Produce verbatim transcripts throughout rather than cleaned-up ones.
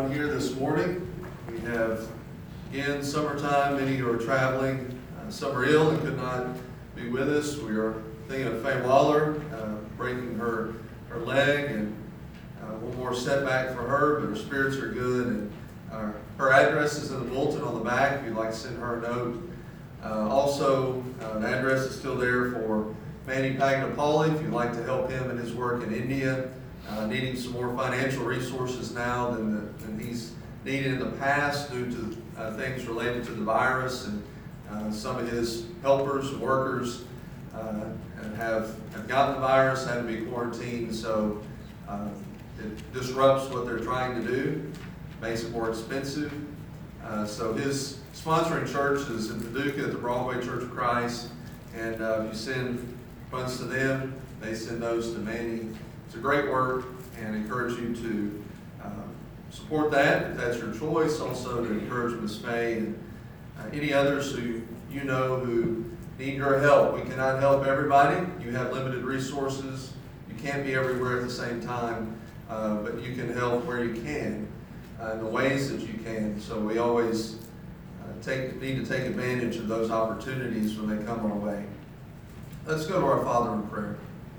down here this morning. We have, again, summertime. Many who are traveling. Uh, some are ill and could not be with us. We are thinking of Faye Waller, uh, breaking her, her leg, and uh, one more setback for her, but her spirits are good. And uh, her address is in the bulletin on the back if you'd like to send her a note. Uh, also, uh, the address is still there for Manny Pagnapalli if you'd like to help him in his work in India. Uh, needing some more financial resources now than, the, than he's needed in the past due to uh, things related to the virus, and uh, some of his helpers and workers uh, have, have gotten the virus, had to be quarantined, so uh, it disrupts what they're trying to do, makes it more expensive. Uh, so his sponsoring church is in Paducah at the Broadway Church of Christ, and uh, if you send funds to them, they send those to Manny. It's a great work, and encourage you to um, support that if that's your choice. Also to encourage Miz Faye and uh, any others who you know who need your help. We cannot help everybody. You have limited resources. You can't be everywhere at the same time, uh, but you can help where you can, uh, in the ways that you can. So we always uh, take need to take advantage of those opportunities when they come our way. Let's go to our Father in prayer.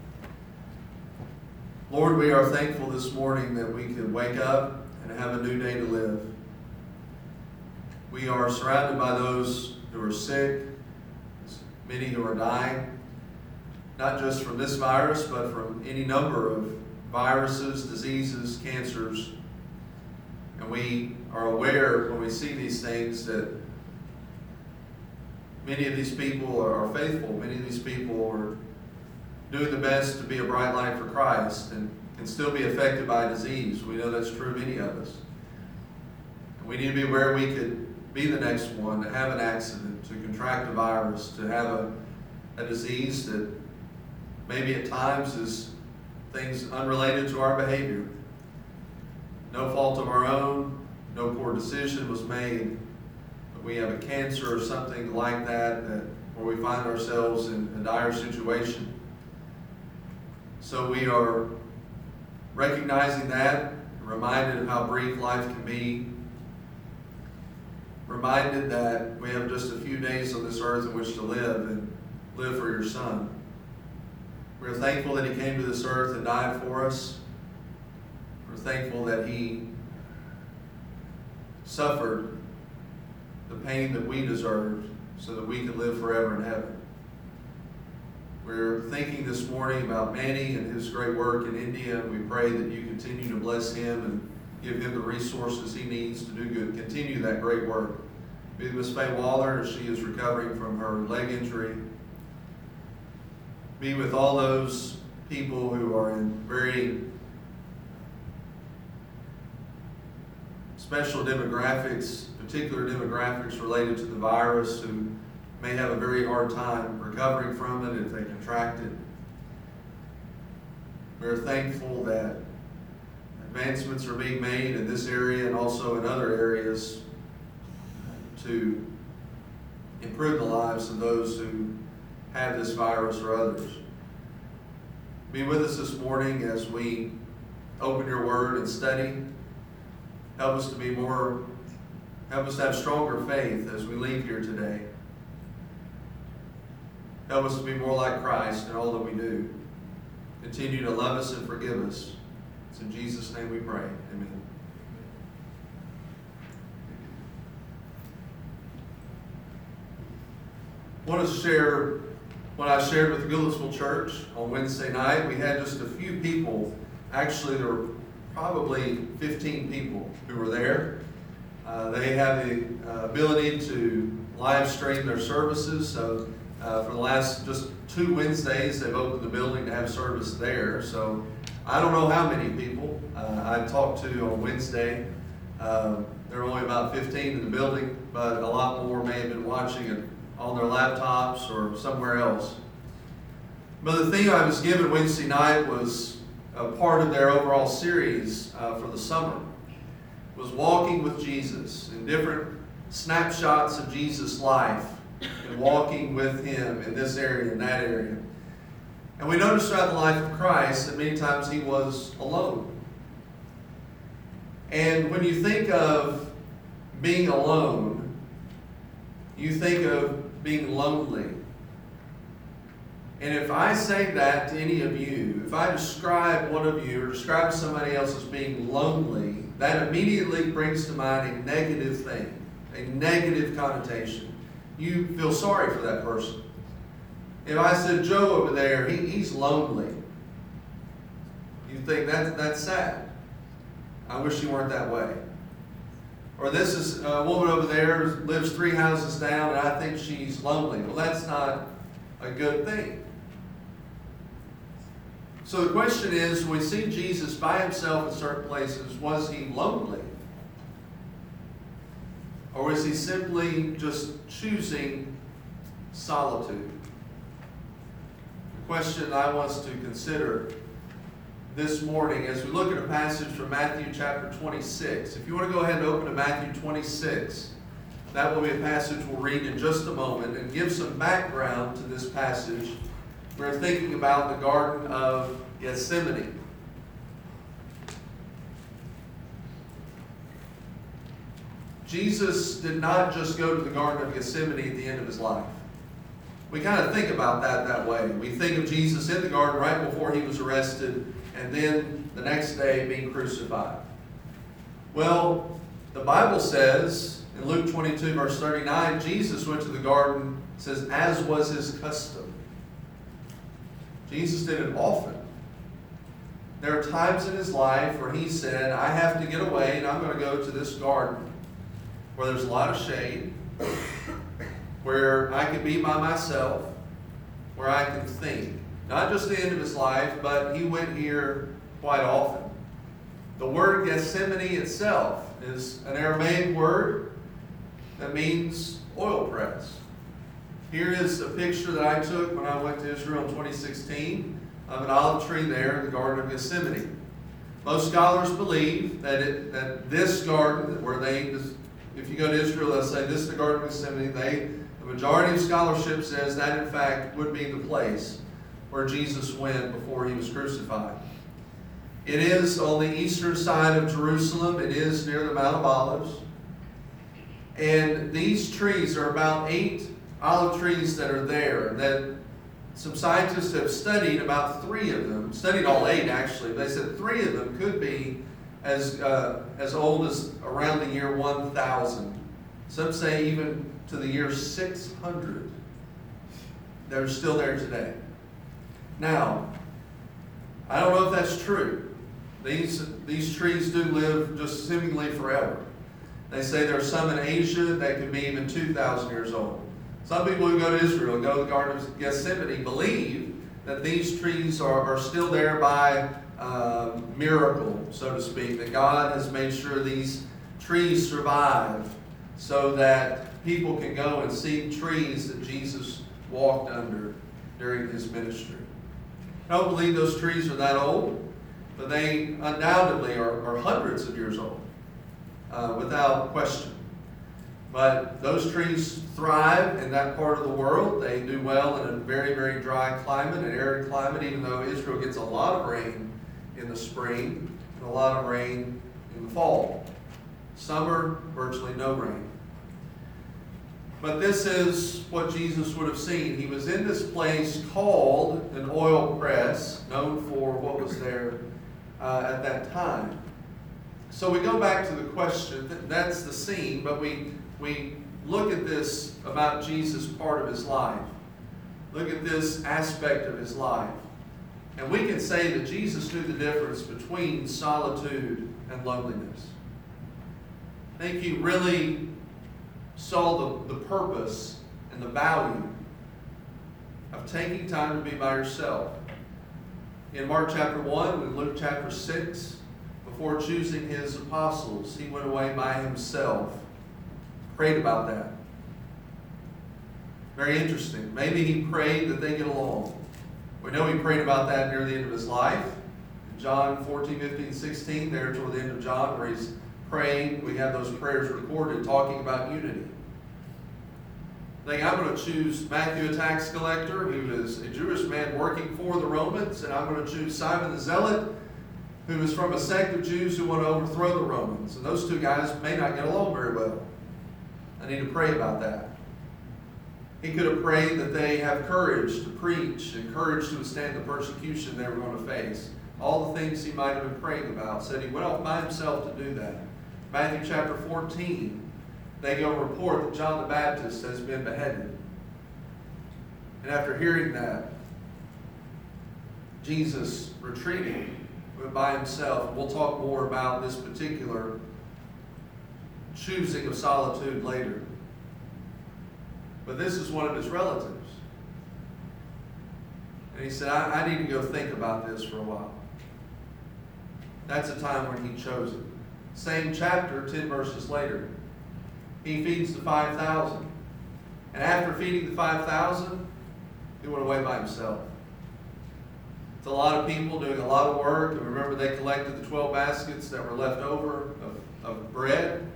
Lord, we are thankful this morning that we could wake up and have a new day to live. We are surrounded by those who are sick, many who are dying, not just from this virus, but from any number of viruses, diseases, cancers. And we are aware when we see these things that many of these people are faithful. Many of these people are doing the best to be a bright light for Christ and can still be affected by disease. We know that's true of many of us. And we need to be aware we could be the next one to have an accident, to contract a virus, to have a, a disease that maybe at times is things unrelated to our behavior. No fault of our own, no poor decision was made, but we have a cancer or something like that, that where we find ourselves in a dire situation. So we are recognizing that, reminded of how brief life can be, reminded that we have just a few days on this earth in which to live and live for your Son. We're thankful that he came to this earth and died for us. We're thankful that he suffered the pain that we deserved so that we could live forever in heaven. We're thinking this morning about Manny and his great work in India. We pray that you continue to bless him and give him the resources he needs to do good. Continue that great work. Be with Miz Faye Waller as she is recovering from her leg injury. Be with all those people who are in very special demographics, particular demographics related to the virus, who may have a very hard time recovering from it if they contract it. We're thankful that advancements are being made in this area and also in other areas to improve the lives of those who have this virus or others. Be with us this morning as we open your word and study. Help us to be more, help us to have stronger faith as we leave here today. Help us to be more like Christ in all that we do. Continue to love us and forgive us. It's in Jesus' name we pray. Amen. I want to share what I shared with the Goodlettsville Church on Wednesday night. We had just a few people. Actually, there were probably fifteen people who were there. Uh, they have the uh, ability to live stream their services. So Uh, for the last just two Wednesdays, they've opened the building to have service there. So I don't know how many people uh, I talked to on Wednesday. Uh, there were only about fifteen in the building, but a lot more may have been watching it on their laptops or somewhere else. But the thing I was given Wednesday night was a part of their overall series uh, for the summer. Was walking with Jesus in different snapshots of Jesus' life. And walking with him in this area and that area. And we notice throughout the life of Christ that many times he was alone. And when you think of being alone, you think of being lonely. And if I say that to any of you, if I describe one of you or describe somebody else as being lonely, that immediately brings to mind a negative thing, a negative connotation. You feel sorry for that person. If I said, Joe over there, he, he's lonely, you think that's, that's sad. I wish you weren't that way. Or this is a woman over there lives three houses down and I think she's lonely. Well, that's not a good thing. So the question is, when we see Jesus by himself in certain places, was he lonely? Or was he simply just choosing solitude? The question I want us to consider this morning as we look at a passage from Matthew chapter twenty-six. If you want to go ahead and open to Matthew twenty-six, that will be a passage we'll read in just a moment and give some background to this passage. We're thinking about the Garden of Gethsemane. Jesus did not just go to the Garden of Gethsemane at the end of his life. We kind of think about that that way. We think of Jesus in the garden right before he was arrested and then the next day being crucified. Well, the Bible says in Luke twenty-two verse thirty-nine, Jesus went to the garden, it says, as was his custom. Jesus did it often. There are times in his life where he said, I have to get away and I'm going to go to this garden where there's a lot of shade, where I can be by myself, where I can think. Not just the end of his life, but he went here quite often. The word Gethsemane itself is an Aramaic word that means oil press. Here is a picture that I took when I went to Israel in twenty sixteen of an olive tree there in the Garden of Gethsemane. Most scholars believe that it, that this garden, where they, if you go to Israel, they'll say this is the Garden of Gethsemane. They, the majority of scholarship says that in fact would be the place where Jesus went before he was crucified. It is on the eastern side of Jerusalem. It is near the Mount of Olives. And these trees are about eight olive trees that are there. That some scientists have studied about three of them, studied all eight actually. They said three of them could be as, uh, as old as around the year one thousand. Some say even to the year six hundred. They're still there today. Now, I don't know if that's true. These, these trees do live just seemingly forever. They say there are some in Asia that could be even two thousand years old. Some people who go to Israel, go to the Garden of Gethsemane, believe that these trees are, are still there by uh, miracle, so to speak, that God has made sure these trees survive so that people can go and see trees that Jesus walked under during his ministry. I don't believe those trees are that old, but they undoubtedly are, are hundreds of years old, uh, without question. But those trees thrive in that part of the world. They do well in a very, very dry climate, an arid climate, even though Israel gets a lot of rain in the spring and a lot of rain in the fall. Summer, virtually no rain. But this is what Jesus would have seen. He was in this place called an oil press, known for what was there uh, at that time. So we go back to the question, that's the scene, but we, we look at this about Jesus' part of his life. Look at this aspect of his life. And we can say that Jesus knew the difference between solitude and loneliness. I think he really saw the, the purpose and the value of taking time to be by yourself. In Mark chapter one, in Luke chapter six, before choosing his apostles, he went away by himself. Prayed about that. Very interesting. Maybe he prayed that they get along. We know he prayed about that near the end of his life. In John fourteen, fifteen, sixteen, there toward the end of John, where he's praying, we have those prayers recorded talking about unity. I think I'm going to choose Matthew, a tax collector, who is a Jewish man working for the Romans, and I'm going to choose Simon the Zealot, who is from a sect of Jews who want to overthrow the Romans. And those two guys may not get along very well. I need to pray about that. He could have prayed that they have courage to preach and courage to withstand the persecution they were going to face. All the things he might have been praying about. Said he went off by himself to do that. Matthew chapter fourteen, they go report that John the Baptist has been beheaded. And after hearing that, Jesus retreated, went by himself. We'll talk more about this particular choosing of solitude later. But this is one of his relatives. And he said, I, I need to go think about this for a while. That's the time when he chose it. Same chapter, ten verses later. He feeds the five thousand. And after feeding the five thousand, he went away by himself. It's a lot of people doing a lot of work. And remember, they collected the twelve baskets that were left over of, of bread.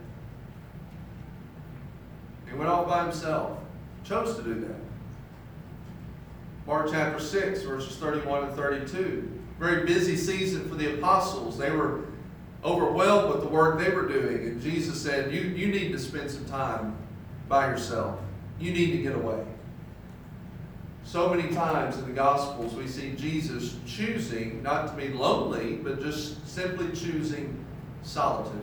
He went off by himself. Chose to do that. Mark chapter six, verses thirty-one and thirty-two. Very busy season for the apostles. They were overwhelmed with the work they were doing. And Jesus said, you, you need to spend some time by yourself. You need to get away. So many times in the Gospels we see Jesus choosing not to be lonely, but just simply choosing solitude.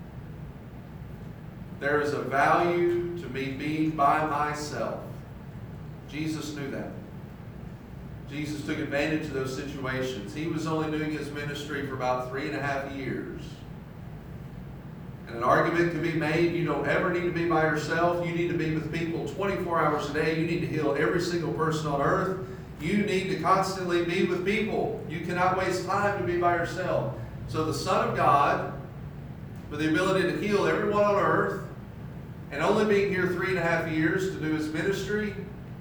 There is a value to me being by myself. Jesus knew that. Jesus took advantage of those situations. He was only doing his ministry for about three and a half years. And an argument can be made, you don't ever need to be by yourself. You need to be with people twenty-four hours a day. You need to heal every single person on earth. You need to constantly be with people. You cannot waste time to be by yourself. So the Son of God, with the ability to heal everyone on earth, and only being here three and a half years to do his ministry,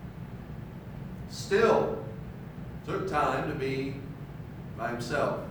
still took time to be by himself.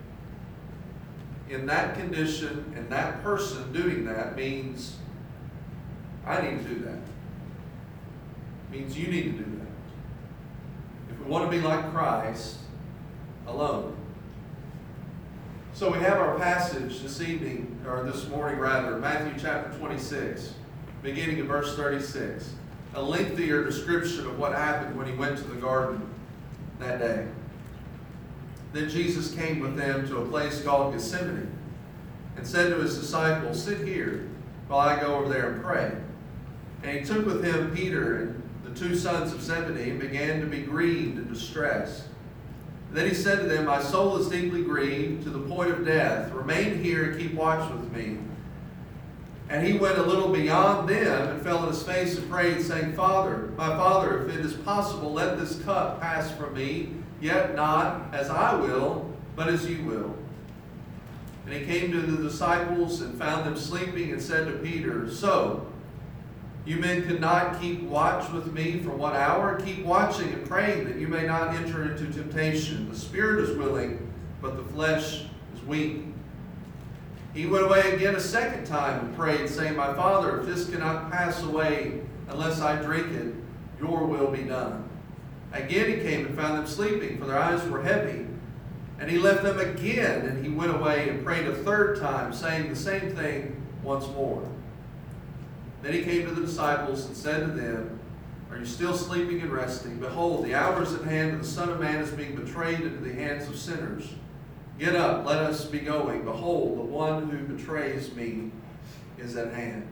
In that condition, and that person doing that means I need to do that. Means you need to do that. If we want to be like Christ, alone. So we have our passage this evening, or this morning rather, Matthew chapter twenty-six, beginning in verse thirty-six. A lengthier description of what happened when he went to the garden that day. Then Jesus came with them to a place called Gethsemane and said to his disciples, sit here while I go over there and pray. And he took with him Peter and the two sons of Zebedee and began to be grieved and distressed. And then he said to them, my soul is deeply grieved to the point of death. Remain here and keep watch with me. And he went a little beyond them and fell on his face and prayed, saying, Father, my Father, if it is possible, let this cup pass from me, yet not as I will, but as you will. And he came to the disciples and found them sleeping and said to Peter, so, you men could not keep watch with me for one hour? Keep watching and praying that you may not enter into temptation. The spirit is willing, but the flesh is weak. He went away again a second time and prayed, saying, my Father, if this cannot pass away unless I drink it, your will be done. Again he came and found them sleeping, for their eyes were heavy. And he left them again, and he went away and prayed a third time, saying the same thing once more. Then he came to the disciples and said to them, are you still sleeping and resting? Behold, the hour is at hand, and the Son of Man is being betrayed into the hands of sinners. Get up, let us be going. Behold, the one who betrays me is at hand.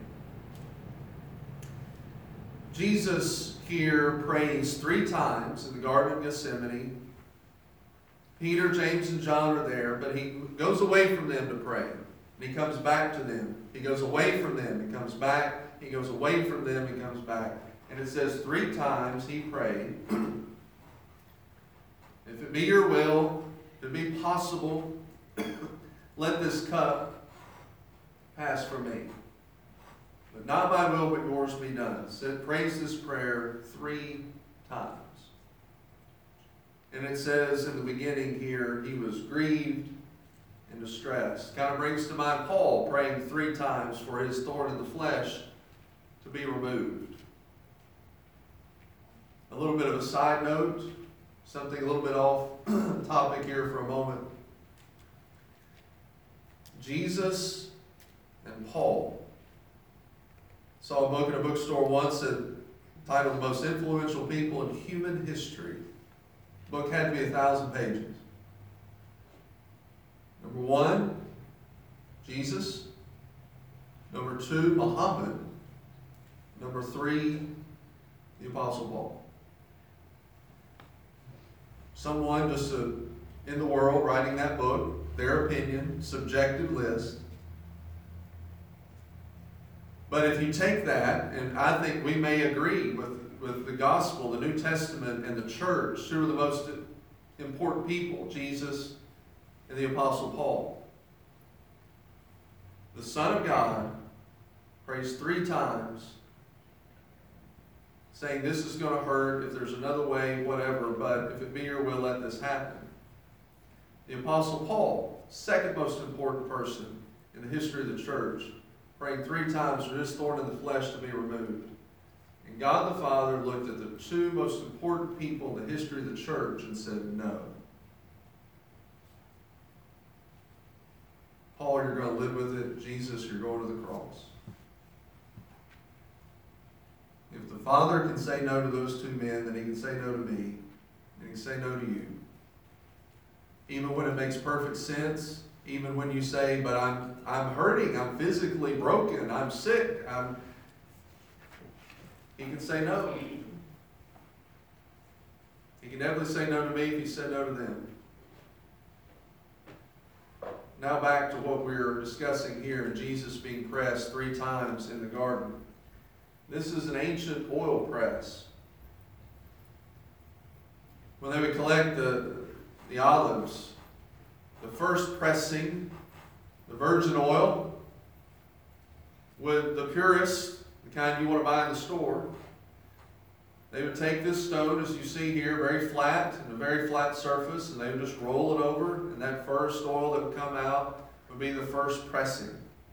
Jesus here prays three times in the Garden of Gethsemane. Peter, James, and John are there, but he goes away from them to pray. And he comes back to them. He goes away from them. He comes back. He goes away from them. He comes back. And it says three times he prayed, if it be your will, if it be possible, let this cup pass from me. But not my will, but yours be done. So prays this prayer three times. And it says in the beginning here, he was grieved and distressed. Kind of brings to mind Paul praying three times for his thorn in the flesh to be removed. A little bit of a side note, something a little bit off topic here for a moment. Jesus and Paul. Saw a book in a bookstore once that titled The Most Influential People in Human History. The book had to be a thousand pages. Number one, Jesus. Number two, Muhammad. Number three, the Apostle Paul. Someone just uh, in the world writing that book, their opinion, subjective list. But if you take that, and I think we may agree with, with the gospel, the New Testament, and the church, two are the most important people, Jesus and the Apostle Paul. The Son of God prays three times, saying this is going to hurt, if there's another way, whatever, but if it be your will, let this happen. The Apostle Paul, second most important person in the history of the church, praying three times for this thorn in the flesh to be removed. And God the Father looked at the two most important people in the history of the church and said, no. Paul, you're going to live with it. Jesus, you're going to the cross. If the Father can say no to those two men, then he can say no to me, and he can say no to you. Even when it makes perfect sense, even when you say, but I'm I'm hurting, I'm physically broken, I'm sick, I'm he can say no. He can definitely say no to me if he said no to them. Now back to what we're discussing here, Jesus being pressed three times in the garden. This is an ancient oil press. When they would collect the, the olives, the first pressing, the virgin oil, with the purest, the kind you want to buy in the store, they would take this stone, as you see here, very flat, and a very flat surface, and they would just roll it over, and that first oil that would come out would be the first pressing.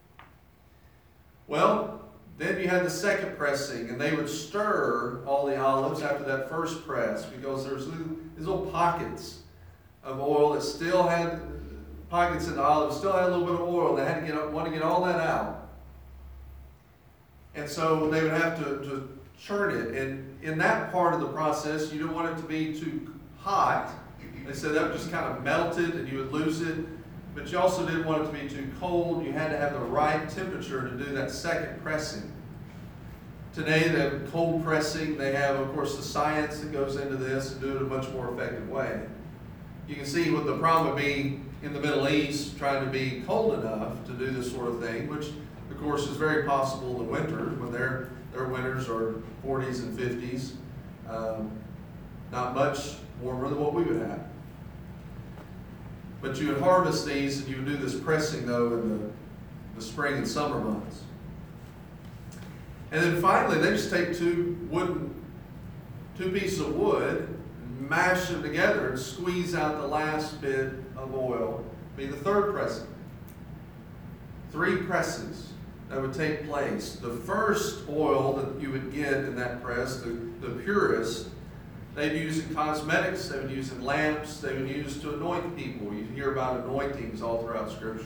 Well, then you had the second pressing, and they would stir all the olives after that first press, because there's these little pockets of oil that still had, pockets in the olives still had a little bit of oil. They had to get want to get all that out. And so they would have to, to churn it. And in that part of the process, you don't want it to be too hot. They said that would just kind of melt it and you would lose it. But you also didn't want it to be too cold. You had to have the right temperature to do that second pressing. Today, they have cold pressing. They have, of course, the science that goes into this and do it a much more effective way. You can see what the problem would be in the Middle East, trying to be cold enough to do this sort of thing, which, of course, is very possible in the winter when their their winters are forties and fifties. Um, not much warmer than what we would have. But you would harvest these and you would do this pressing, though, in the, the spring and summer months. And then finally, they just take two wooden, two pieces of wood, and mash them together and squeeze out the last bit of oil. Be the third pressing. Three presses that would take place. The first oil that you would get in that press, the, the purest, they'd use in cosmetics, they would use in lamps, they would use to anoint people. You hear about anointings all throughout Scripture.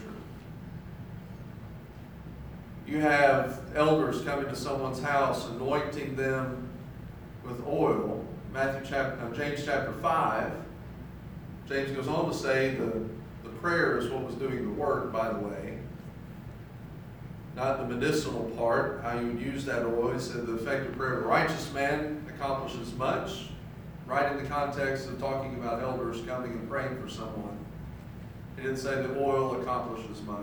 You have elders coming to someone's house, anointing them with oil. Matthew chapter, uh, James chapter five, James goes on to say the, the prayer is what was doing the work, by the way. Not the medicinal part, how you would use that oil. He said the effective prayer of a righteous man accomplishes much. Right in the context of talking about elders coming and praying for someone. He didn't say the oil accomplishes much.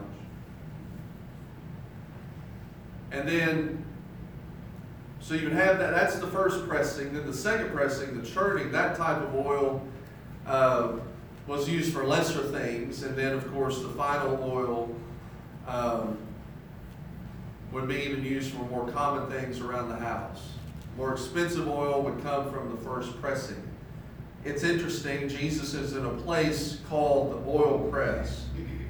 And then, so you would have that, that's the first pressing. Then the second pressing, the churning, that type of oil uh, was used for lesser things. And then, of course, the final oil um, would be even used for more common things around the house. More expensive oil would come from the first pressing. It's interesting, Jesus is in a place called the oil press.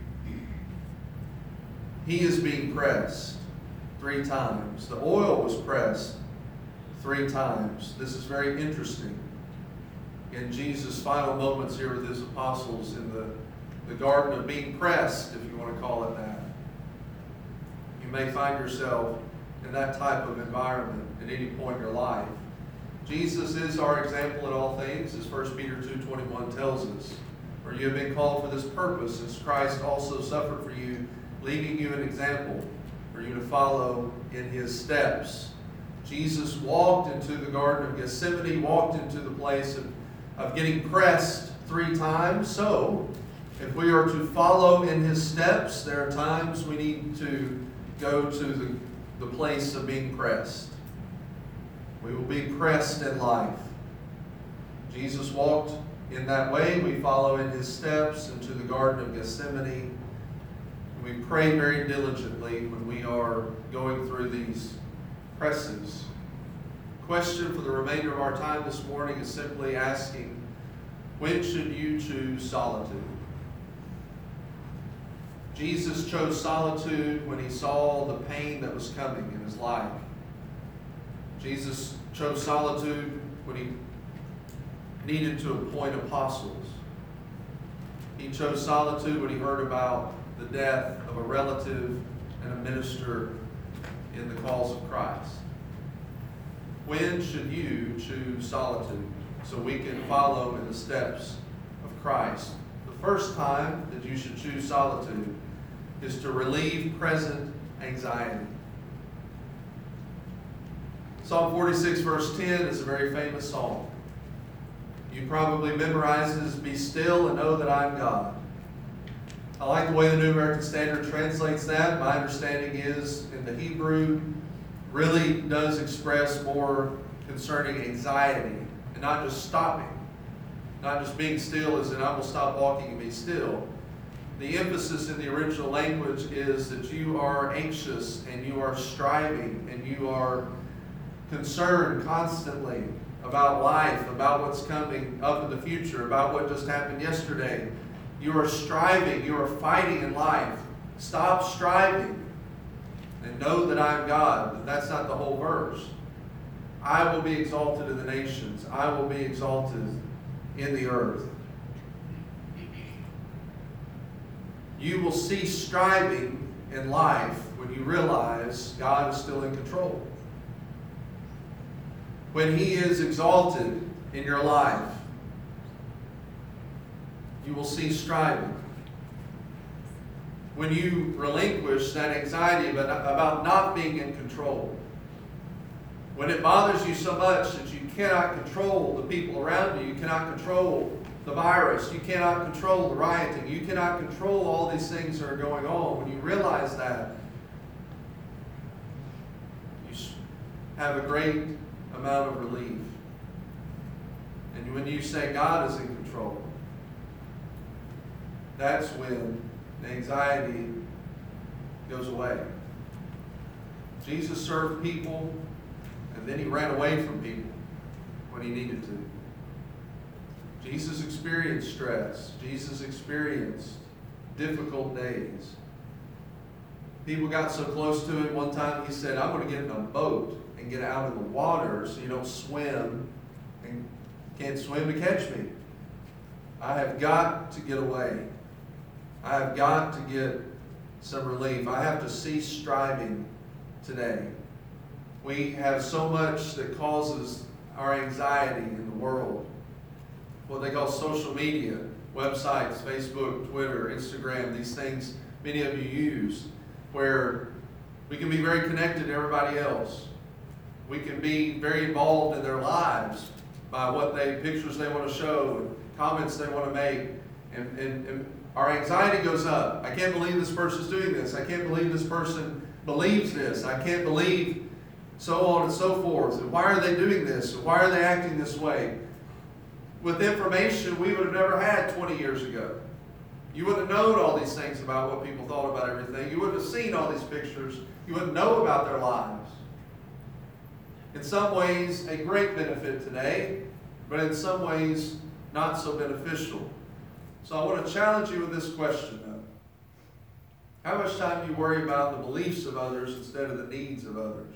He is being pressed three times. The oil was pressed three times. This is very interesting. In Jesus' final moments here with his apostles in the, the garden of being pressed, if you want to call it that. may find yourself in that type of environment at any point in your life. Jesus is our example in all things, as First Peter two twenty-one tells us. For you have been called for this purpose, since Christ also suffered for you, leaving you an example for you to follow in his steps. Jesus walked into the Garden of Gethsemane, walked into the place of, of getting pressed three times. So, if we are to follow in his steps, there are times we need to go to the, the place of being pressed. We will be pressed in life. Jesus walked in that way. We follow in his steps into the Garden of Gethsemane. We pray very diligently when we are going through these presses. Question for the remainder of our time this morning is simply asking, when should you choose solitude? Jesus chose solitude when he saw the pain that was coming in his life. Jesus chose solitude when he needed to appoint apostles. He chose solitude when he heard about the death of a relative and a minister in the cause of Christ. When should you choose solitude so we can follow in the steps of Christ? The first time that you should choose solitude is to relieve present anxiety. Psalm forty-six verse ten is a very famous psalm. You probably memorized it as, "Be still and know that I am God." I like the way the New American Standard translates that. My understanding is in the Hebrew really does express more concerning anxiety and not just stopping. Not just being still as in I will stop walking and be still. The emphasis in the original language is that you are anxious and you are striving and you are concerned constantly about life, about what's coming up in the future, about what just happened yesterday. You are striving, you are fighting in life. Stop striving and know that I am God. But that's not the whole verse. I will be exalted in the nations. I will be exalted in the earth. You will cease striving in life when you realize God is still in control. When he is exalted in your life, you will cease striving. When you relinquish that anxiety about not being in control, when it bothers you so much that you cannot control the people around you, you cannot control the virus, you cannot control the rioting, you cannot control all these things that are going on, when you realize that, you have a great amount of relief. And when you say God is in control, that's when the anxiety goes away. Jesus served people, and then he ran away from people when he needed to. Jesus experienced stress. Jesus experienced difficult days. People got so close to him, one time he said, I'm going to get in a boat and get out of the water so you don't swim and can't swim to catch me. I have got to get away. I have got to get some relief. I have to cease striving today. We have so much that causes our anxiety in the world. What they call social media, websites, Facebook, Twitter, Instagram, these things many of you use, where we can be very connected to everybody else. We can be very involved in their lives by what they, pictures they want to show, and comments they want to make, and, and, and our anxiety goes up. I can't believe this person's doing this. I can't believe this person believes this. I can't believe so on and so forth. And why are they doing this? And why are they acting this way? With information we would have never had twenty years ago. You wouldn't have known all these things about what people thought about everything. You wouldn't have seen all these pictures. You wouldn't know about their lives. In some ways, a great benefit today, but in some ways, not so beneficial. So I want to challenge you with this question, though. How much time do you worry about the beliefs of others instead of the needs of others?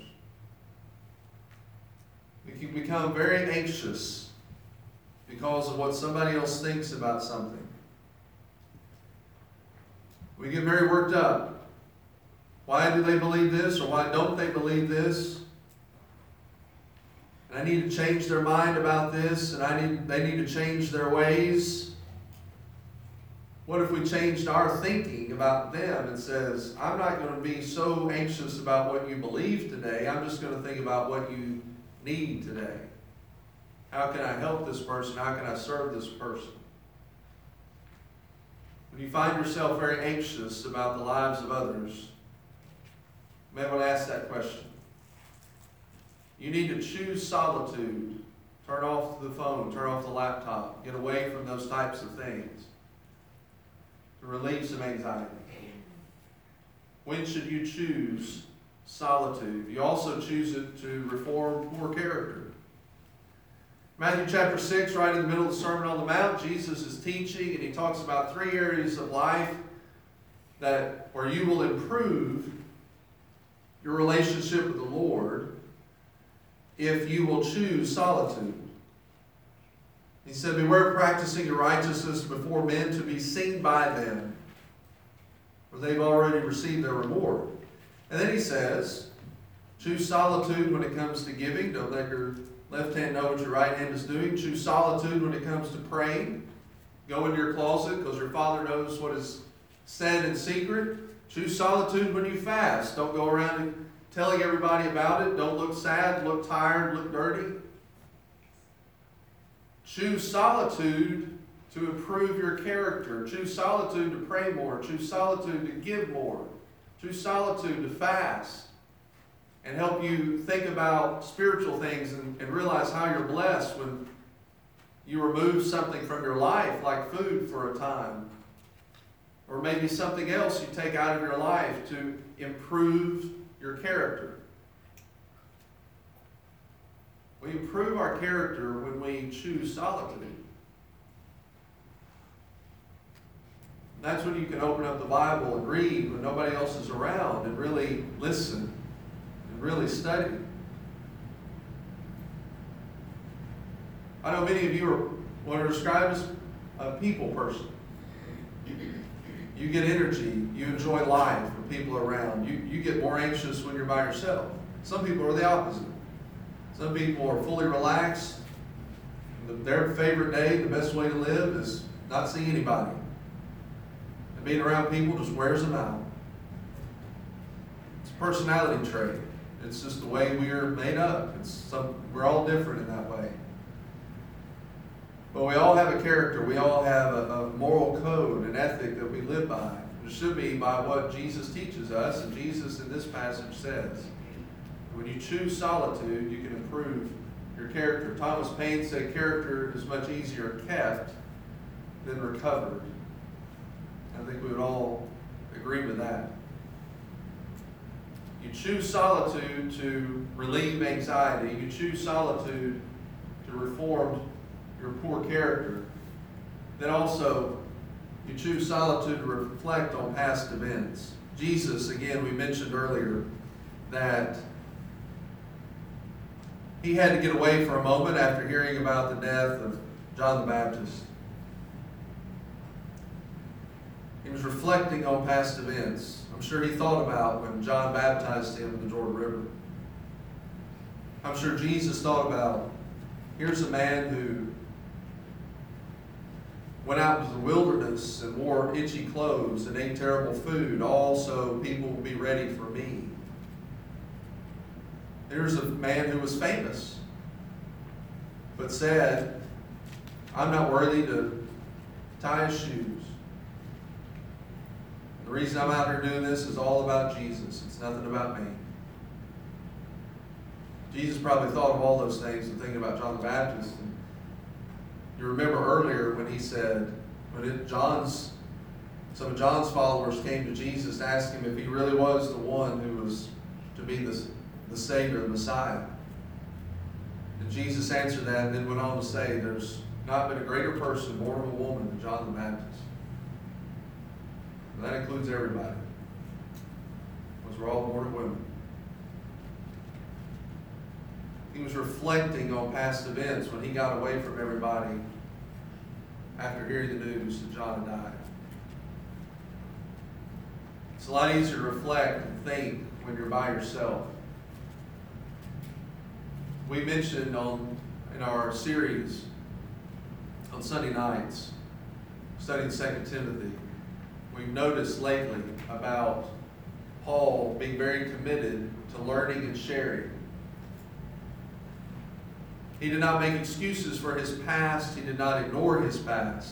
We can become very anxious because of what somebody else thinks about something. We get very worked up. Why do they believe this, or why don't they believe this? And I need to change their mind about this, and I need they need to change their ways. What if we changed our thinking about them and says, I'm not going to be so anxious about what you believe today. I'm just going to think about what you need today. How can I help this person? How can I serve this person? When you find yourself very anxious about the lives of others, you may want to ask that question. You need to choose solitude. Turn off the phone, turn off the laptop, get away from those types of things to relieve some anxiety. When should you choose solitude? You also choose it to reform poor character. Matthew chapter six, right in the middle of the Sermon on the Mount, Jesus is teaching, and he talks about three areas of life that where you will improve your relationship with the Lord if you will choose solitude. He said, beware of practicing your righteousness before men to be seen by them, for they've already received their reward. And then he says, choose solitude when it comes to giving. Don't let your left hand know what your right hand is doing. Choose solitude when it comes to praying. Go into your closet because your Father knows what is said in secret. Choose solitude when you fast. Don't go around telling everybody about it. Don't look sad, look tired, look dirty. Choose solitude to improve your character. Choose solitude to pray more. Choose solitude to give more. Choose solitude to fast and help you think about spiritual things and, and realize how you're blessed when you remove something from your life, like food, for a time. Or maybe something else you take out of your life to improve your character. We improve our character when we choose solitude. That's when you can open up the Bible and read when nobody else is around and really listen and really study. I know many of you are what are described as a people person. You get energy. You enjoy life when people are around. You, you get more anxious when you're by yourself. Some people are the opposite. Some people are fully relaxed. Their favorite day, the best way to live is not see anybody. And being around people just wears them out. It's a personality trait. It's just the way we're made up. It's some, we're all different in that way. But we all have a character. We all have a, a moral code, an ethic that we live by. It should be by what Jesus teaches us, and Jesus in this passage says. When you choose solitude, you can improve your character. Thomas Paine said character is much easier kept than recovered. I think we would all agree with that. You choose solitude to relieve anxiety. You choose solitude to reform your poor character. Then also, you choose solitude to reflect on past events. Jesus, again, we mentioned earlier that he had to get away for a moment after hearing about the death of John the Baptist. He was reflecting on past events. I'm sure he thought about when John baptized him in the Jordan River. I'm sure Jesus thought about, here's a man who went out into the wilderness and wore itchy clothes and ate terrible food, all so people will be ready for me. Here's a man who was famous, but said, I'm not worthy to tie his shoes. The reason I'm out here doing this is all about Jesus. It's nothing about me. Jesus probably thought of all those things and thinking about John the Baptist. And you remember earlier when he said, when it, John's, some of John's followers came to Jesus to ask him if he really was the one who was to be the, the Savior, the Messiah. And Jesus answered that and then went on to say, there's not been a greater person born of a woman than John the Baptist. And that includes everybody, because we're all born of women. He was reflecting on past events when he got away from everybody after hearing the news that John had died. It's a lot easier to reflect and think when you're by yourself. We mentioned on in our series on Sunday nights, studying Second Timothy, we've noticed lately about Paul being very committed to learning and sharing. He did not make excuses for his past. He did not ignore his past.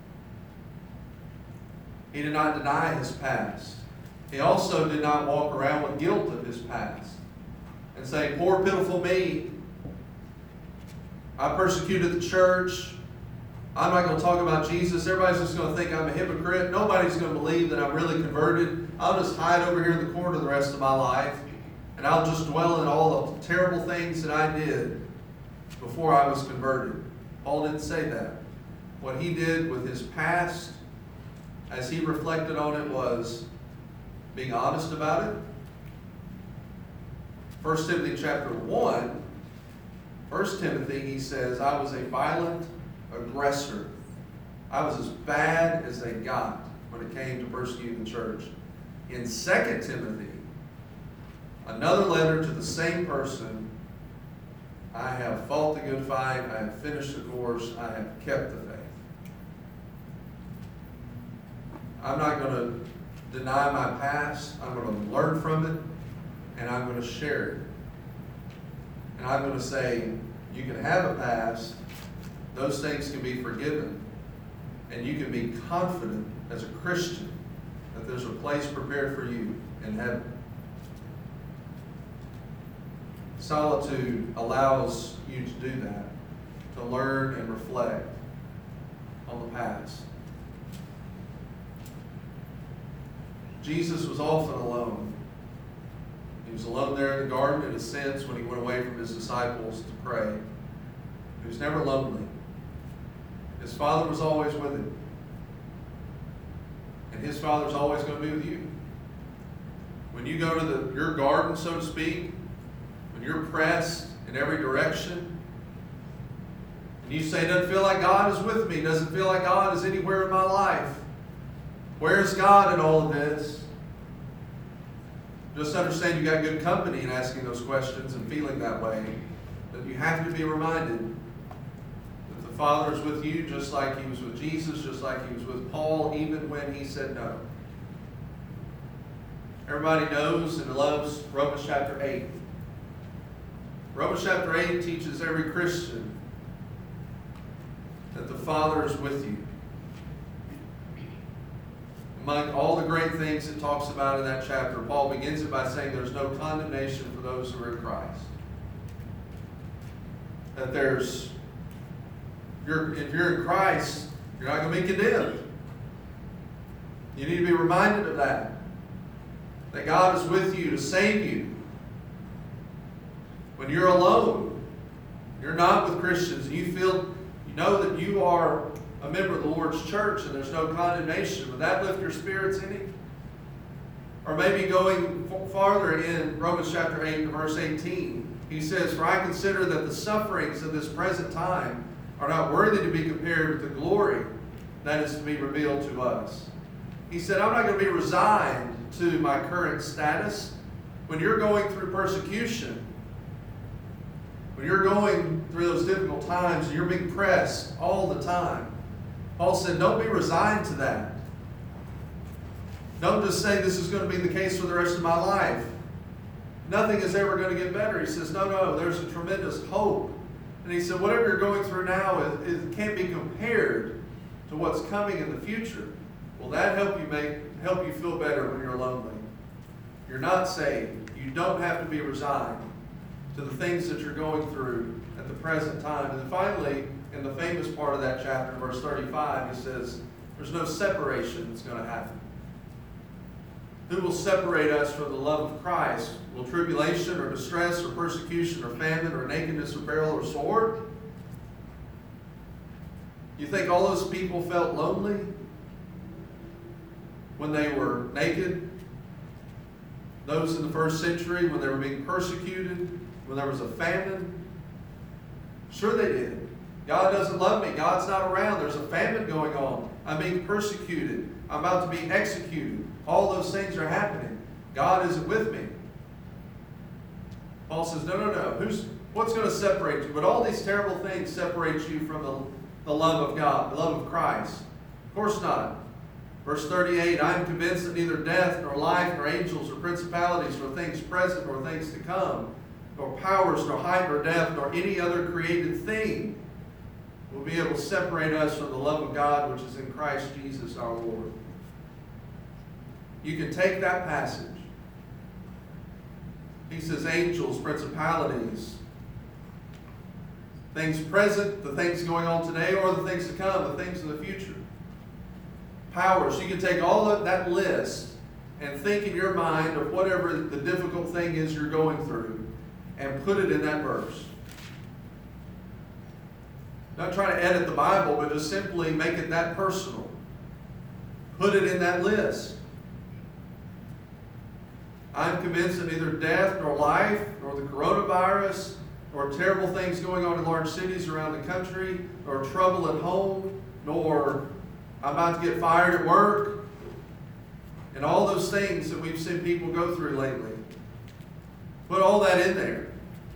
He did not deny his past. He also did not walk around with guilt of his past and say, poor pitiful me, I persecuted the church. I'm not going to talk about Jesus. Everybody's just going to think I'm a hypocrite. Nobody's going to believe that I'm really converted. I'll just hide over here in the corner the rest of my life, and I'll just dwell in all the terrible things that I did before I was converted. Paul didn't say that. What he did with his past, as he reflected on it, was being honest about it. First Timothy chapter one, First Timothy, he says, I was a violent aggressor. I was as bad as they got when it came to persecuting the church. In Second Timothy, another letter to the same person, I have fought the good fight, I have finished the course, I have kept the faith. I'm not going to deny my past. I'm going to learn from it, and I'm going to share it. And I'm going to say, you can have a past, those things can be forgiven, and you can be confident as a Christian that there's a place prepared for you in heaven. Solitude allows you to do that, to learn and reflect on the past. Jesus was often alone. He was alone there in the garden, in a sense, when he went away from his disciples to pray. He was never lonely. His Father was always with him. And his Father's always going to be with you. When you go to the, your garden, so to speak, when you're pressed in every direction, and you say, it doesn't feel like God is with me, doesn't feel like God is anywhere in my life. Where's God in all of this? Just understand you got good company in asking those questions and feeling that way. But you have to be reminded that the Father is with you just like he was with Jesus, just like he was with Paul, even when he said no. Everybody knows and loves Romans chapter eight. Romans chapter eight teaches every Christian that the Father is with you. Among all the great things it talks about in that chapter, Paul begins it by saying there's no condemnation for those who are in Christ. That there's, if you're, if you're in Christ, you're not going to be condemned. You need to be reminded of that. That God is with you to save you. When you're alone, you're not with Christians, and you feel, you know that you are a member of the Lord's church and there's no condemnation, would that lift your spirits any? Or maybe going farther in Romans chapter eight, verse eighteen, he says, for I consider that the sufferings of this present time are not worthy to be compared with the glory that is to be revealed to us. He said, I'm not going to be resigned to my current status. When you're going through persecution, when you're going through those difficult times, you're being pressed all the time. Paul said, don't be resigned to that. Don't just say this is going to be the case for the rest of my life. Nothing is ever going to get better. He says, no, no, there's a tremendous hope. And he said, whatever you're going through now, it, it can't be compared to what's coming in the future. Will that help you make help you feel better when you're lonely? You're not saved. You don't have to be resigned to the things that you're going through at the present time. And then finally, in the famous part of that chapter, verse thirty-five, he says, there's no separation that's going to happen. Who will separate us from the love of Christ? Will tribulation or distress or persecution or famine or nakedness or peril or sword? You think all those people felt lonely when they were naked? Those in the first century, when they were being persecuted, when there was a famine? Sure they did. God doesn't love me. God's not around. There's a famine going on. I'm being persecuted. I'm about to be executed. All those things are happening. God isn't with me. Paul says, no, no, no. Who's, what's going to separate you? But all these terrible things separate you from the, the love of God, the love of Christ. Of course not. Verse thirty-eight, I am convinced that neither death, nor life, nor angels, nor principalities, nor things present, nor things to come, nor powers, nor height, nor depth, nor any other created thing will be able to separate us from the love of God which is in Christ Jesus our Lord. You can take that passage. He says angels, principalities, things present, the things going on today, or the things to come, the things in the future. Powers. You can take all of that list and think in your mind of whatever the difficult thing is you're going through and put it in that verse. Not trying to edit the Bible, but just simply make it that personal. Put it in that list. I'm convinced that neither death, nor life, nor the coronavirus, nor terrible things going on in large cities around the country, nor trouble at home, nor I'm about to get fired at work, and all those things that we've seen people go through lately. Put all that in there.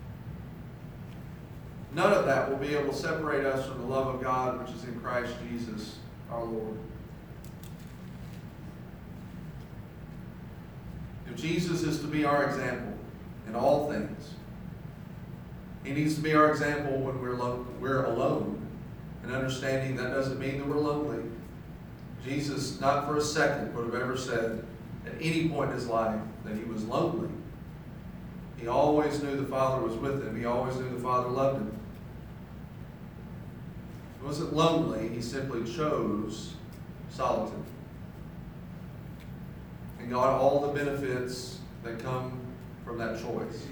None of that will be able to separate us from the love of God which is in Christ Jesus our Lord. If Jesus is to be our example in all things, He needs to be our example when we're, lo- we're alone, and understanding that doesn't mean that we're lonely. Jesus, not for a second, would have ever said at any point in His life that He was lonely. He always knew the Father was with Him. He always knew the Father loved Him. He wasn't lonely. He simply chose solitude. And got all the benefits that come from that choice.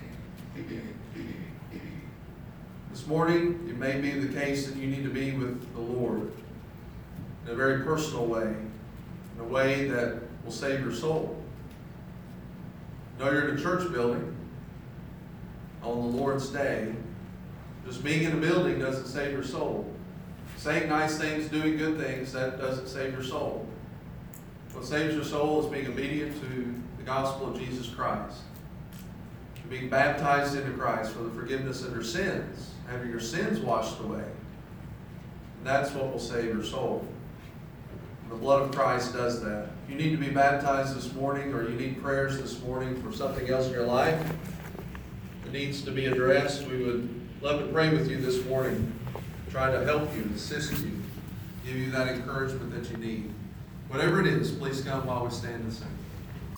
This morning, it may be the case that you need to be with the Lord in a very personal way, in a way that will save your soul. No, you're in a church building on the Lord's day. Just being in a building doesn't save your soul. Saying nice things, doing good things, that doesn't save your soul. What saves your soul is being obedient to the gospel of Jesus Christ. To being baptized into Christ for the forgiveness of your sins, having your sins washed away. And that's what will save your soul. The blood of Christ does that. If you need to be baptized this morning, or you need prayers this morning for something else in your life that needs to be addressed, we would love to pray with you this morning. Try to help you, assist you, give you that encouragement that you need. Whatever it is, please come while we stand and sing.